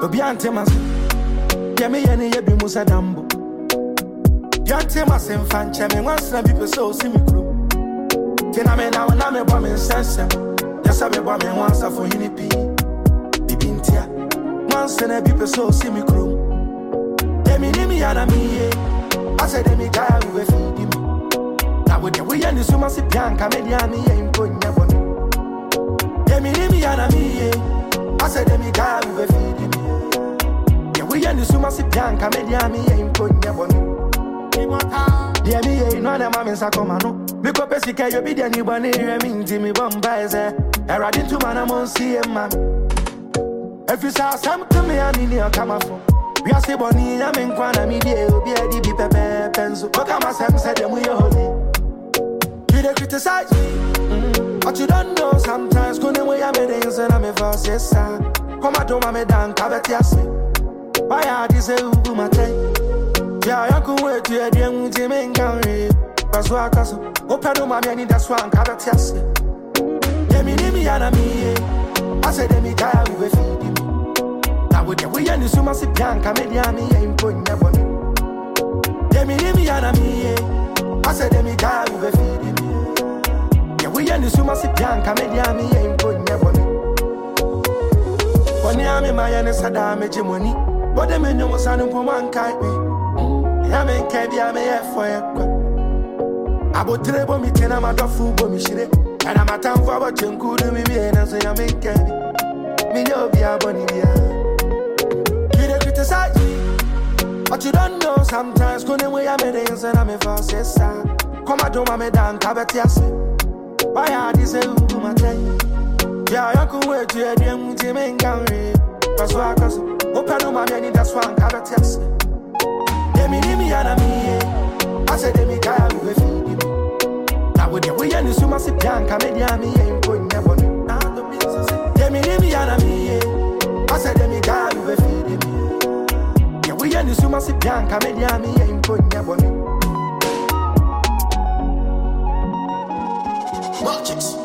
Obiantemas, Yami and Yabi Musa Dambo. Yantemas and Fancham, and once people so see me crew. Tename now and I'm a woman sense. Yes, I'm a woman once for Unipi. Bibintia, once and a people so see me crew. Demi and me, I said, Demi guy with feed me. Now with the way and the summer sit young, Camediani ain't going never. Demi and me, I said, Demi guy with feed me. The way and the summer sit young, Camediani ain't going never. Dear me, ain't no other mammas are coming. Because basically, you'll be the new one here, mean Jimmy Bombay. I ride into man, I'm on CM man. If you saw some to me, I'm in your camera phone. We are still bonny, I'm in Quana Media, be a DB Pepe pencil. But I'm a Sam said, and we are holy. You don't criticize me, but you don't know sometimes. Couldn't we have made things and I'm a verse, yes, sir. Come at home, I'm a damn cavity. Why are these a woman? Yeah, I can wait to hear them with him in Gary. That's why I castle. Open my many, that's why I'm cavity. Demi and me, I said, Demi guy with feed me. With the way and the summer sit young, Camediani ain't going never. Demi and me, I said, Demi guy with feed me. The way and the summer sit young, Camediani ain't going never. When I'm in my Sadame money, but the men was on one kite me. I'm in Kabia, may have for you. I would treble me, and I'm a dofu, and I'm a town for what you could do me, and I say, I'm in Kabi. Me no be a bonnie. But you don't know sometimes. Couldn't we have made things and I'm a false, yes, sir. Come at home, I'm a damn cavity. Why are these a woman? Yeah, I can wait to hear them with him in Gary. That's why I can open my many, that's why I'm cavity. Demi and me, I said, Demi guy with feed me. Now with the way and the summer sit young, Camediani ain't going never. Demi and me, I said, Demi guy with feed me. And the summer sit young, Camediani ain't going never. Watch it.